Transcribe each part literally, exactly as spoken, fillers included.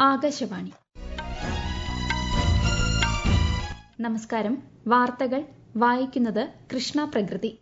ആകാശവാണി. നമസ്കാരം. വാർത്തകൾ വായിക്കുന്നത് കൃഷ്ണ പ്രകൃതി.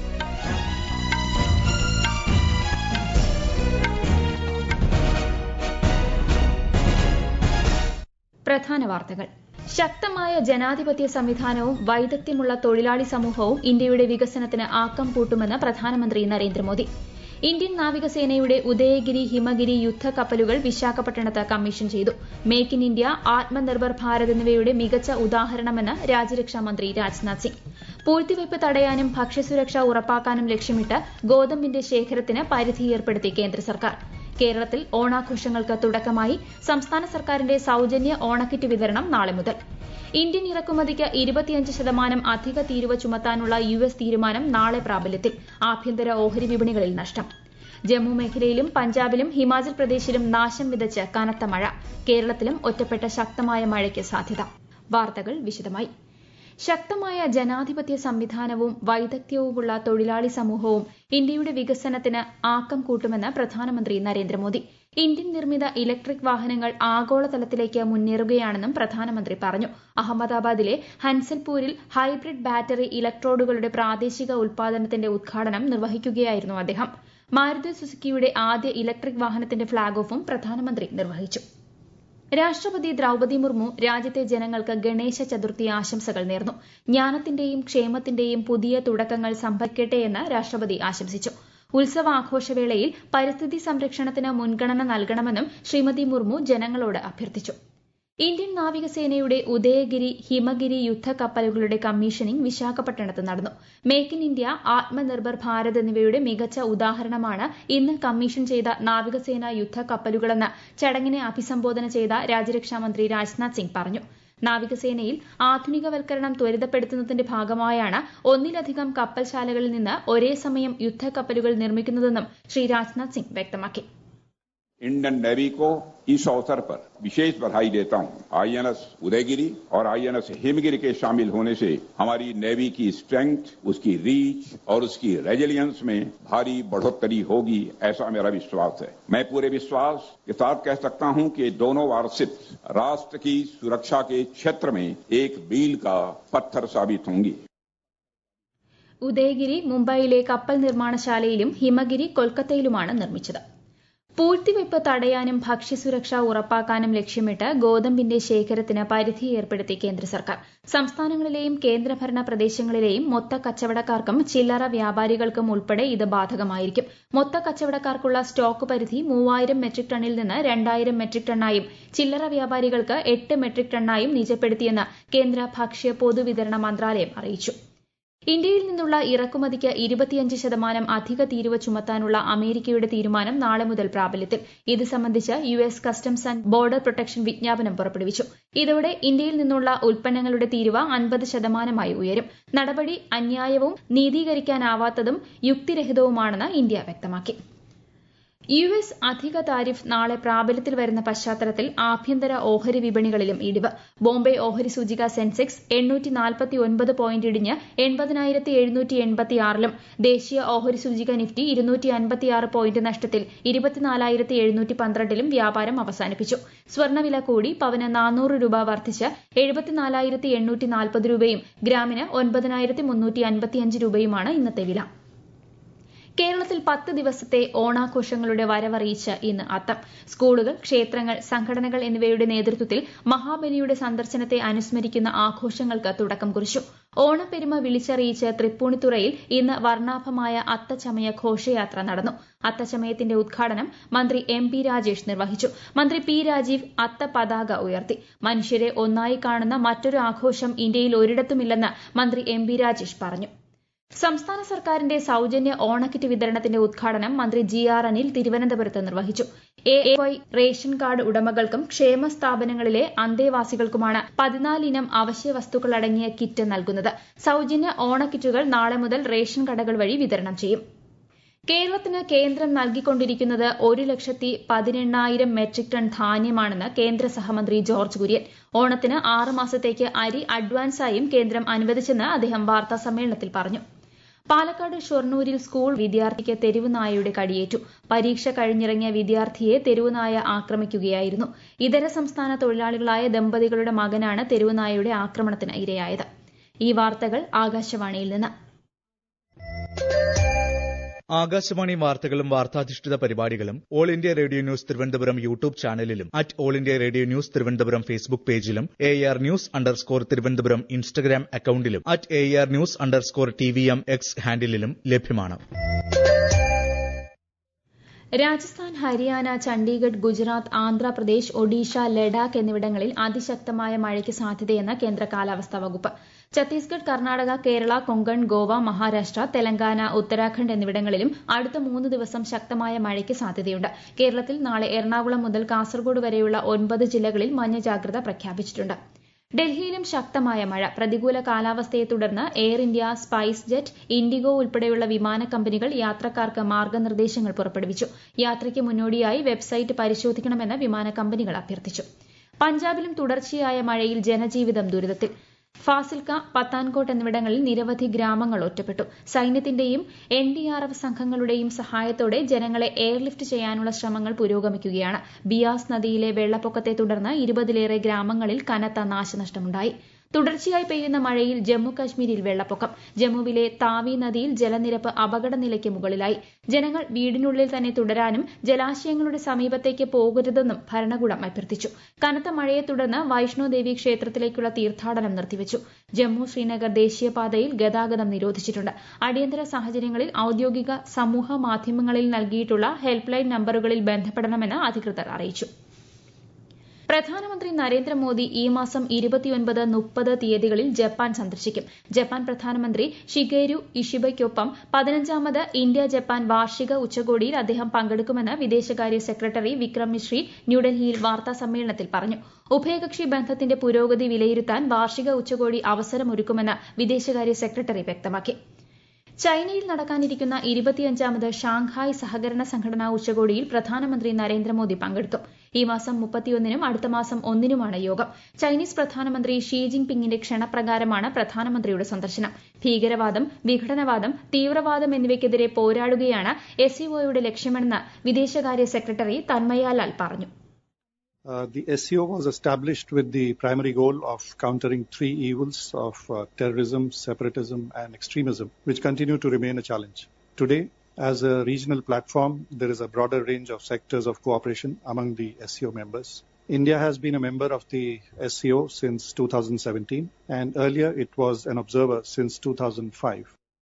പ്രധാന വാർത്തകൾ. ശക്തമായ ജനാധിപത്യ സംവിധാനവും വൈദഗ്ധ്യമുള്ള തൊഴിലാളി സമൂഹവും ഇന്ത്യയുടെ വികസനത്തിന് ആക്കം കൂട്ടുമെന്ന് പ്രധാനമന്ത്രി നരേന്ദ്രമോദി. ഇന്ത്യൻ നാവികസേനയുടെ ഉദയഗിരി, ഹിമഗിരി യുദ്ധക്കപ്പലുകൾ വിശാഖപട്ടണത്ത് കമ്മീഷൻ ചെയ്തു. Make in India, Atmanirbhar Bharat എന്നിവയുടെ മികച്ച ഉദാഹരണമെന്ന് രാജ്യരക്ഷാമന്ത്രി രാജ്നാഥ് സിംഗ്. പൂഴ്ത്തിവയ്പ് തടയാനും ഭക്ഷ്യസുരക്ഷ ഉറപ്പാക്കാനും ലക്ഷ്യമിട്ട് ഗോതമ്പിന്റെ ശേഖരത്തിന് പരിധി ഏർപ്പെടുത്തി കേന്ദ്ര സർക്കാർ. കേരളത്തിൽ ഓണാഘോഷങ്ങൾക്ക് തുടക്കമായി. സംസ്ഥാന സർക്കാരിന്റെ സൌജന്യ ഓണക്കിറ്റ് വിതരണം നാളെ മുതൽ. ഇന്ത്യൻ ഇറക്കുമതിക്ക് ഇരുപത്തിയഞ്ച് ശതമാനം അധിക തീരുവ ചുമത്താനുള്ള യു എസ് തീരുമാനം നാളെ പ്രാബല്യത്തിൽ. ആഭ്യന്തര ഓഹരി വിപണികളിൽ നഷ്ടം. ജമ്മു മേഖലയിലും പഞ്ചാബിലും ഹിമാചൽ പ്രദേശിലും നാശം വിതച്ച് കനത്ത മഴ. കേരളത്തിലും ഒറ്റപ്പെട്ട ശക്തമായ മഴയ്ക്ക് സാധ്യത. വാർത്തകൾ വിശദമായി. ശക്തമായ ജനാധിപത്യ സംവിധാനവും വൈദഗ്ധ്യവുമുള്ള തൊഴിലാളി സമൂഹവും ഇന്ത്യയുടെ വികസനത്തിന് ആക്കം കൂട്ടുമെന്ന് പ്രധാനമന്ത്രി നരേന്ദ്രമോദി. ഇന്ത്യൻ നിർമ്മിത ഇലക്ട്രിക് വാഹനങ്ങൾ ആഗോളതലത്തിലേക്ക് മുന്നേറുകയാണെന്നും പ്രധാനമന്ത്രി പറഞ്ഞു. അഹമ്മദാബാദിലെ ഹൻസൽപൂരിൽ ഹൈബ്രിഡ് ബാറ്ററി ഇലക്ട്രോഡുകളുടെ പ്രാദേശിക ഉൽപാദനത്തിന്റെ ഉദ്ഘാടനം നിർവഹിക്കുകയായിരുന്നു അദ്ദേഹം. മാരുതി സുസുക്കിയുടെ ആദ്യ ഇലക്ട്രിക് വാഹനത്തിന്റെ ഫ്ളാഗ് ഓഫും പ്രധാനമന്ത്രി നിർവഹിച്ചു. രാഷ്ട്രപതി ദ്രൌപദി മുർമു രാജ്യത്തെ ജനങ്ങൾക്ക് ഗണേശ ചതുർത്ഥി ആശംസകൾ നേർന്നു. ജ്ഞാനത്തിന്റെയും ക്ഷേമത്തിന്റെയും പുതിയ തുടക്കങ്ങൾ സംഭവിക്കട്ടെയെന്ന് രാഷ്ട്രപതി ആശംസിച്ചു. ഉത്സവാഘോഷവേളയിൽ പരിസ്ഥിതി സംരക്ഷണത്തിന് മുൻഗണന നൽകണമെന്നും ശ്രീമതി മുർമു ജനങ്ങളോട് അഭ്യർത്ഥിച്ചു. ഇന്ത്യൻ നാവികസേനയുടെ ഉദയഗിരി, ഹിമഗിരി യുദ്ധക്കപ്പലുകളുടെ കമ്മീഷനിംഗ് വിശാഖപട്ടണത്ത് നടന്നു. Make in India, Atmanirbhar Bharat എന്നിവയുടെ മികച്ച ഉദാഹരണമാണ് ഇന്ന് കമ്മീഷൻ ചെയ്ത നാവികസേന യുദ്ധക്കപ്പലുകളെന്ന് ചടങ്ങിനെ അഭിസംബോധന ചെയ്ത രാജ്യരക്ഷാമന്ത്രി രാജ്നാഥ് സിംഗ് പറഞ്ഞു. നാവികസേനയിൽ ആധുനികവൽക്കരണം ത്വരിതപ്പെടുത്തുന്നതിന്റെ ഭാഗമായാണ് ഒന്നിലധികം കപ്പൽശാലകളിൽ നിന്ന് ഒരേ സമയം യുദ്ധക്കപ്പലുകൾ നിർമ്മിക്കുന്നതെന്നും ശ്രീ രാജ്നാഥ് സിംഗ് വ്യക്തമാക്കി. इंडियन नेवी को इस अवसर पर विशेष बधाई देता हूं. आईएनएस उदयगिरी और आईएनएस हिमगिरी के शामिल होने से हमारी नेवी की स्ट्रेंथ, उसकी रीच और उसकी रेजिलियंस में भारी बढ़ोतरी होगी, ऐसा मेरा विश्वास है. मैं पूरे विश्वास के साथ कह सकता हूं कि दोनों वारसित राष्ट्र की सुरक्षा के क्षेत्र में एक मील का पत्थर साबित होंगी. ഉദയഗിരി മുംബൈയിലെ കപ്പൽ നിർമ്മാണശാലയിലും ഹിമഗിരി കൊൽക്കത്തയിലുമാണ് നിർമ്മിച്ചത്. പൂഴ്ത്തിവയ്പ് തടയാനും ഭക്ഷ്യസുരക്ഷ ഉറപ്പാക്കാനും ലക്ഷ്യമിട്ട് ഗോതമ്പിന്റെ ശേഖരത്തിന് പരിധി ഏർപ്പെടുത്തി കേന്ദ്ര സർക്കാർ. സംസ്ഥാനങ്ങളിലെയും കേന്ദ്രഭരണ പ്രദേശങ്ങളിലെയും മൊത്ത കച്ചവടക്കാർക്കും ചില്ലറ വ്യാപാരികൾക്കും ഉൾപ്പെടെ ഇത് ബാധകമായിരിക്കും. മൊത്ത കച്ചവടക്കാർക്കുള്ള സ്റ്റോക്ക് പരിധി മൂവായിരം മെട്രിക് ടണ്ണിൽ നിന്ന് രണ്ടായിരം മെട്രിക് ടണ്ണായും ചില്ലറ വ്യാപാരികൾക്ക് എട്ട് മെട്രിക് ടണ്ണായും നിജപ്പെടുത്തിയെന്ന് കേന്ദ്ര ഭക്ഷ്യ പൊതുവിതരണ മന്ത്രാലയം അറിയിച്ചു. ഇന്ത്യയിൽ നിന്നുള്ള ഇറക്കുമതിക്ക് ഇരുപത്തിയഞ്ച് ശതമാനം അധിക തീരുവ ചുമത്താനുള്ള അമേരിക്കയുടെ തീരുമാനം നാളെ മുതൽ പ്രാബല്യത്തിൽ. ഇത് സംബന്ധിച്ച് U S customs and border protection വിജ്ഞാപനം പുറപ്പെടുവിച്ചു. ഇതോടെ ഇന്ത്യയിൽ നിന്നുള്ള ഉൽപ്പന്നങ്ങളുടെ തീരുവ അൻപത് ശതമാനമായി ഉയരും. നടപടി അന്യായവും നീതീകരിക്കാനാവാത്തതും യുക്തിരഹിതവുമാണെന്ന് ഇന്ത്യ വ്യക്തമാക്കി. യു എസ് അധിക താരിഫ് നാളെ പ്രാബല്യത്തിൽ വരുന്ന പശ്ചാത്തലത്തിൽ ആഭ്യന്തര ഓഹരി വിപണികളിലും ഇടിവ്. ബോംബെ ഓഹരി സൂചിക സെൻസെക്സ് എണ്ണൂറ്റി നാൽപ്പത്തി ഒൻപത് പോയിന്റ് ഇടിഞ്ഞ് എൺപതിനായിരത്തി എഴുന്നൂറ്റി എൺപത്തിയാറിലും ദേശീയ ഓഹരി സൂചിക നിഫ്റ്റി ഇരുന്നൂറ്റി അൻപത്തിയാറ് പോയിന്റ് നഷ്ടത്തിൽ ഇരുപത്തിനാലായിരത്തി എഴുന്നൂറ്റി പന്ത്രണ്ടിലും വ്യാപാരം അവസാനിപ്പിച്ചു. സ്വർണ്ണവില കൂടി. പവന് നാനൂറ് രൂപ വർദ്ധിച്ച് എഴുപത്തിനാലായിരത്തി എണ്ണൂറ്റി നാൽപ്പത് രൂപയും ഗ്രാമിന് ഒൻപതിനായിരത്തി മുന്നൂറ്റി അൻപത്തിയഞ്ച് രൂപയുമാണ് ഇന്നത്തെ വില. കേരളത്തിൽ പത്ത് ദിവസത്തെ ഓണാഘോഷങ്ങളുടെ വരവറിയിച്ച് ഇന്ന് അത്തം. സ്കൂളുകൾ, ക്ഷേത്രങ്ങൾ, സംഘടനകൾ എന്നിവയുടെ നേതൃത്വത്തിൽ മഹാബലിയുടെ സന്ദർശനത്തെ അനുസ്മരിക്കുന്ന ആഘോഷങ്ങൾക്ക് തുടക്കം കുറിച്ചു. ഓണപ്പെരുമ വിളിച്ചറിയിച്ച് തൃപ്പൂണിത്തുറയിൽ ഇന്ന് വർണ്ണാഭമായ അത്തച്ചമയ ഘോഷയാത്ര നടന്നു. അത്തച്ചമയത്തിന്റെ ഉദ്ഘാടനം മന്ത്രി എം പി രാജേഷ് നിർവഹിച്ചു. മന്ത്രി പി രാജീവ് അത്ത പതാക ഉയർത്തി. മനുഷ്യരെ ഒന്നായി കാണുന്ന മറ്റൊരു ആഘോഷം ഇന്ത്യയിൽ ഒരിടത്തുമില്ലെന്ന് മന്ത്രി എം പി രാജേഷ് പറഞ്ഞു. സംസ്ഥാന സർക്കാരിന്റെ സൌജന്യ ഓണക്കിറ്റ് വിതരണത്തിന്റെ ഉദ്ഘാടനം മന്ത്രി ജി ആർ അനിൽ തിരുവനന്തപുരത്ത് നിർവഹിച്ചു. A A Y ration card ഉടമകൾക്കും ക്ഷേമ സ്ഥാപനങ്ങളിലെ അന്തേവാസികൾക്കുമാണ് പതിനാലിനം അവശ്യ വസ്തുക്കൾ അടങ്ങിയ കിറ്റ് നൽകുന്നത്. സൌജന്യ ഓണക്കിറ്റുകൾ നാളെ മുതൽ റേഷൻ കടകൾ വഴി വിതരണം ചെയ്യും. കേരളത്തിന് കേന്ദ്രം നൽകിക്കൊണ്ടിരിക്കുന്നത് ഒരു ലക്ഷത്തി പതിനെണ്ണായിരം മെട്രിക് ടൺ ധാന്യമാണെന്ന് കേന്ദ്ര സഹമന്ത്രി ജോർജ് കുര്യൻ. ഓണത്തിന് ആറ് മാസത്തേക്ക് അരി അഡ്വാൻസായും കേന്ദ്രം അനുവദിച്ചെന്ന് അദ്ദേഹം വാർത്താസമ്മേളനത്തിൽ പറഞ്ഞു. പാലക്കാട് ഷൊർണൂരിൽ സ്കൂൾ വിദ്യാർത്ഥിക്ക് തെരുവുനായയുടെ കടിയേറ്റു. പരീക്ഷ കഴിഞ്ഞിറങ്ങിയ വിദ്യാർത്ഥിയെ തെരുവുനായ ആക്രമിക്കുകയായിരുന്നു. ഇതര സംസ്ഥാന തൊഴിലാളികളായ ദമ്പതികളുടെ മകനാണ് തെരുവുനായയുടെ ആക്രമണത്തിന് ഇരയായത്. ഈ വാർത്തകൾ ആകാശവാണിയിൽ നിന്ന്. ആകാശവാണി വാർത്തകളും വാർത്താധിഷ്ഠിത പരിപാടികളും all India radio news Thiruvananthapuram YouTube ചാനലിലും at all India radio news Thiruvananthapuram Facebook പേജിലും A R news underscore Thiruvananthapuram Instagram അക്കൌണ്ടിലും at A R news underscore T V M X ഹാൻഡിലും ലഭ്യമാണ്. രാജസ്ഥാൻ, ഹരിയാന, ചണ്ഡീഗഡ്, ഗുജറാത്ത്, ആന്ധ്രാപ്രദേശ്, ഒഡീഷ, ലഡാക്ക് എന്നിവിടങ്ങളിൽ അതിശക്തമായ മഴയ്ക്ക് സാധ്യതയെന്ന് കേന്ദ്ര കാലാവസ്ഥാ വകുപ്പ്. ഛത്തീസ്ഗഡ്, കർണാടക, കേരള, കൊങ്കൺ, ഗോവ, മഹാരാഷ്ട്ര, തെലങ്കാന, ഉത്തരാഖണ്ഡ് എന്നിവിടങ്ങളിലും അടുത്ത മൂന്ന് ദിവസം ശക്തമായ മഴയ്ക്ക് സാധ്യതയുണ്ട്. കേരളത്തിൽ നാളെ എറണാകുളം മുതൽ കാസർഗോഡ് വരെയുള്ള ഒൻപത് ജില്ലകളിൽ മഞ്ഞ ജാഗ്രത പ്രഖ്യാപിച്ചിട്ടുണ്ട്. ഡൽഹിയിലും ശക്തമായ മഴ. പ്രതികൂല കാലാവസ്ഥയെ തുടർന്ന് എയർ ഇന്ത്യ, സ്പൈസ് ജെറ്റ്, ഇൻഡിഗോ ഉൾപ്പെടെയുള്ള വിമാന കമ്പനികൾ യാത്രക്കാർക്ക് മാർഗനിർദ്ദേശങ്ങൾ പുറപ്പെടുവിച്ചു. യാത്രയ്ക്ക് മുന്നോടിയായി വെബ്സൈറ്റ് പരിശോധിക്കണമെന്ന് വിമാന കമ്പനികൾ അഭ്യർത്ഥിച്ചു. പഞ്ചാബിലും തുടർച്ചയായ മഴയിൽ ജനജീവിതം ദുരിതത്തിൽ. ഫാസിൽക്ക, പത്താൻകോട്ട് എന്നിവിടങ്ങളിൽ നിരവധി ഗ്രാമങ്ങൾ ഒറ്റപ്പെട്ടു. സൈന്യത്തിന്റെയും എൻ ഡി ആർ എഫ് സംഘങ്ങളുടെയും സഹായത്തോടെ ജനങ്ങളെ എയർലിഫ്റ്റ് ചെയ്യാനുള്ള ശ്രമങ്ങൾ പുരോഗമിക്കുകയാണ്. ബിയാസ് നദിയിലെ വെള്ളപ്പൊക്കത്തെ തുടർന്ന് ഇരുപതിലേറെ ഗ്രാമങ്ങളിൽ കനത്ത നാശനഷ്ടമുണ്ടായി. തുടർച്ചയായി പെയ്യുന്ന മഴയിൽ ജമ്മു കശ്മീരിൽ വെള്ളപ്പൊക്കം. ജമ്മുവിലെ താവി നദിയിൽ ജലനിരപ്പ് അപകടനിലയ്ക്ക് മുകളിലായി. ജനങ്ങൾ വീടിനുള്ളിൽ തന്നെ തുടരാനും ജലാശയങ്ങളുടെ സമീപത്തേക്ക് പോകരുതെന്നും ഭരണകൂടം അഭ്യർത്ഥിച്ചു. കനത്ത മഴയെ തുടർന്ന് വൈഷ്ണോദേവി ക്ഷേത്രത്തിലേക്കുള്ള തീർത്ഥാടനം നിർത്തിവച്ചു. ജമ്മു ശ്രീനഗർ ദേശീയപാതയിൽ ഗതാഗതം നിരോധിച്ചിട്ടുണ്ട്. അടിയന്തര സാഹചര്യങ്ങളിൽ ഔദ്യോഗിക സമൂഹ മാധ്യമങ്ങളിൽ നൽകിയിട്ടുള്ള ഹെൽപ്പ് ലൈൻ നമ്പറുകളിൽ ബന്ധപ്പെടണമെന്ന് അധികൃതർ അറിയിച്ചു. പ്രധാനമന്ത്രി നരേന്ദ്രമോദി ഈ മാസം ഇരുപത്തിയൊൻപത് മുപ്പത് തീയതികളിൽ ജപ്പാൻ സന്ദർശിക്കും. ജപ്പാൻ പ്രധാനമന്ത്രി ഷിഗേരു ഇഷിബയ്ക്കൊപ്പം പതിനഞ്ചാമത് ഇന്ത്യ ജപ്പാൻ വാർഷിക ഉച്ചകോടിയിൽ അദ്ദേഹം പങ്കെടുക്കുമെന്ന് വിദേശകാര്യ സെക്രട്ടറി വിക്രം മിശ്രി ന്യൂഡൽഹിയിൽ വാർത്താസമ്മേളനത്തിൽ പറഞ്ഞു. ഉഭയകക്ഷി ബന്ധത്തിന്റെ പുരോഗതി വിലയിരുത്താൻ വാർഷിക ഉച്ചകോടി അവസരമൊരുക്കുമെന്ന് വിദേശകാര്യ സെക്രട്ടറി വ്യക്തമാക്കി. ചൈനയിൽ നടക്കാനിരിക്കുന്ന ഇരുപത്തിയഞ്ചാമത് ഷാങ്ഹായ് സഹകരണ സംഘടനാ ഉച്ചകോടിയിൽ പ്രധാനമന്ത്രി നരേന്ദ്രമോദി പങ്കെടുക്കും. ഈ മാസം മുപ്പത്തിയൊന്നിനും അടുത്ത മാസം ഒന്നിനുമാണ് യോഗം. ചൈനീസ് പ്രധാനമന്ത്രി ഷീ ജിൻ പിങ്ങിന്റെ ക്ഷണപ്രകാരമാണ് പ്രധാനമന്ത്രിയുടെ സന്ദർശനം. ഭീകരവാദം, വിഘടനവാദം, തീവ്രവാദം എന്നിവയ്ക്കെതിരെ പോരാടുകയാണ് എസ് സി ഒയുടെ ലക്ഷ്യമെന്ന് വിദേശകാര്യ സെക്രട്ടറി തന്മയാലാൽ പറഞ്ഞു. Uh, the S C O was established with the primary goal of countering three evils of uh, terrorism, separatism and extremism, which continue to remain a challenge. Today, as a regional platform, there is a broader range of sectors of cooperation among the S C O members. India has been a member of the S C O since two thousand seventeen, and earlier it was an observer since two thousand five.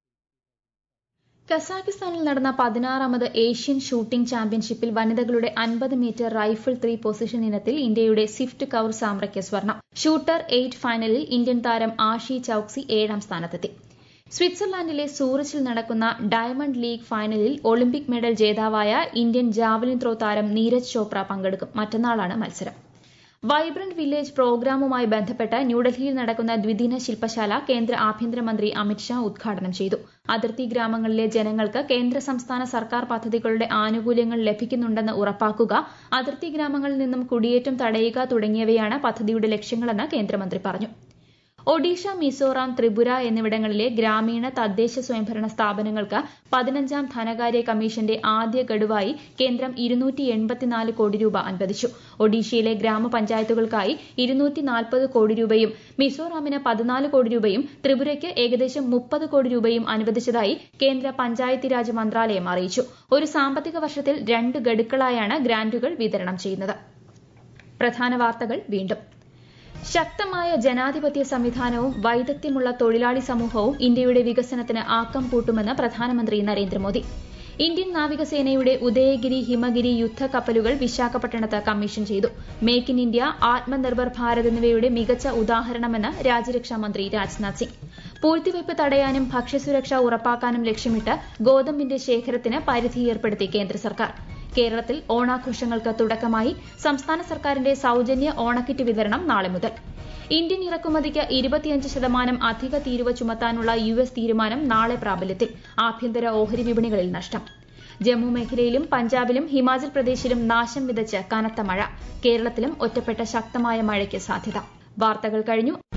കസാഖിസ്ഥാനിൽ നടന്ന പതിനാറാമത് Asian shooting ചാമ്പ്യൻഷിപ്പിൽ വനിതകളുടെ അൻപത് metre rifle three position ഇനത്തിൽ ഇന്ത്യയുടെ Swift Kaur സാമ്രയ്ക്ക് സ്വർണം. Shooter eight ഫൈനലിൽ Indian താരം ആഷി ചൌക്സി ഏഴാം സ്ഥാനത്തെത്തി. സ്വിറ്റ്സർലാൻഡിലെ സൂറിച്ചിൽ നടക്കുന്ന ഡയമണ്ട് ലീഗ് ഫൈനലിൽ ഒളിമ്പിക് മെഡൽ ജേതാവായ ഇന്ത്യൻ ജാവലിൻ ത്രോ താരം നീരജ് ചോപ്ര പങ്കെടുക്കും. മറ്റന്നാളാണ് മത്സരം. വൈബ്രന്റ് വില്ലേജ് പ്രോഗ്രാമുമായി ബന്ധപ്പെട്ട് ന്യൂഡൽഹിയിൽ നടക്കുന്ന ദ്വിദിന ശില്പശാല കേന്ദ്ര ആഭ്യന്തരമന്ത്രി അമിത്ഷാ ഉദ്ഘാടനം ചെയ്തു. അതിർത്തി ഗ്രാമങ്ങളിലെ ജനങ്ങൾക്ക് കേന്ദ്ര സംസ്ഥാന സർക്കാർ പദ്ധതികളുടെ ആനുകൂല്യങ്ങൾ ലഭിക്കുന്നുണ്ടെന്ന് ഉറപ്പാക്കുക, അതിർത്തി ഗ്രാമങ്ങളിൽ നിന്നും കുടിയേറ്റം തടയുക തുടങ്ങിയവയാണ് പദ്ധതിയുടെ ലക്ഷ്യങ്ങളെന്ന് കേന്ദ്രമന്ത്രി പറഞ്ഞു. ഒഡീഷ, മിസോറാം, ത്രിപുര എന്നിവിടങ്ങളിലെ ഗ്രാമീണ തദ്ദേശ സ്വയംഭരണ സ്ഥാപനങ്ങൾക്ക് പതിനഞ്ചാം ധനകാര്യ കമ്മീഷന്റെ ആദ്യ ഗഡുവായി കേന്ദ്രം ഇരുന്നൂറ്റി എൺപത്തിനാല് കോടി രൂപ അനുവദിച്ചു. ഒഡീഷയിലെ ഗ്രാമപഞ്ചായത്തുകൾക്കായി ഇരുന്നൂറ്റി നാൽപ്പത് കോടി രൂപയും മിസോറാമിന് പതിനാല് കോടി രൂപയും ത്രിപുരയ്ക്ക് ഏകദേശം മുപ്പത് കോടി രൂപയും അനുവദിച്ചതായി കേന്ദ്ര പഞ്ചായത്തി രാജ് മന്ത്രാലയം അറിയിച്ചു. ഒരു സാമ്പത്തിക വർഷത്തിൽ രണ്ട് ഗഡുക്കളായാണ് ഗ്രാന്റുകൾ വിതരണം ചെയ്യുന്നത്. പ്രധാന വാർത്തകൾ വീണ്ടും. ശക്തമായ ജനാധിപത്യ സംവിധാനവും വൈദഗ്ധ്യമുള്ള തൊഴിലാളി സമൂഹവും ഇന്ത്യയുടെ വികസനത്തിന് ആക്കം കൂട്ടുമെന്ന് പ്രധാനമന്ത്രി നരേന്ദ്രമോദി. ഇന്ത്യൻ നാവികസേനയുടെ ഉദയഗിരി, ഹിമഗിരി യുദ്ധക്കപ്പലുകൾ വിശാഖപട്ടണത്ത് കമ്മീഷൻ ചെയ്തു. Make in India, Atmanirbhar Bharat എന്നിവയുടെ മികച്ച ഉദാഹരണമെന്ന് രാജ്യരക്ഷാമന്ത്രി രാജ്നാഥ് സിംഗ്. പൂഴ്ത്തിവയ്പ് തടയാനും ഭക്ഷ്യസുരക്ഷ ഉറപ്പാക്കാനും ലക്ഷ്യമിട്ട് ഗോതമ്പിന്റെ ശേഖരത്തിന് പരിധി ഏർപ്പെടുത്തി കേന്ദ്ര സർക്കാർ. കേരളത്തിൽ ഓണാഘോഷങ്ങൾക്ക് തുടക്കമായി. സംസ്ഥാന സർക്കാരിന്റെ സൌജന്യ ഓണക്കിറ്റ് വിതരണം നാളെ മുതൽ. ഇന്ത്യൻ ഇറക്കുമതിക്ക് ഇരുപത്തിയഞ്ച് ശതമാനം അധിക തീരുവ ചുമത്താനുള്ള യു എസ് തീരുമാനം നാളെ പ്രാബല്യത്തിൽ. ആഭ്യന്തര ഓഹരി വിപണികളിൽ നഷ്ടം. ജമ്മു മേഖലയിലും പഞ്ചാബിലും ഹിമാചൽ പ്രദേശിലും നാശം വിതച്ച് കനത്ത മഴ. കേരളത്തിലും ഒറ്റപ്പെട്ട ശക്തമായ മഴയ്ക്ക് സാധ്യത. വാർത്തകൾ കഴിഞ്ഞു.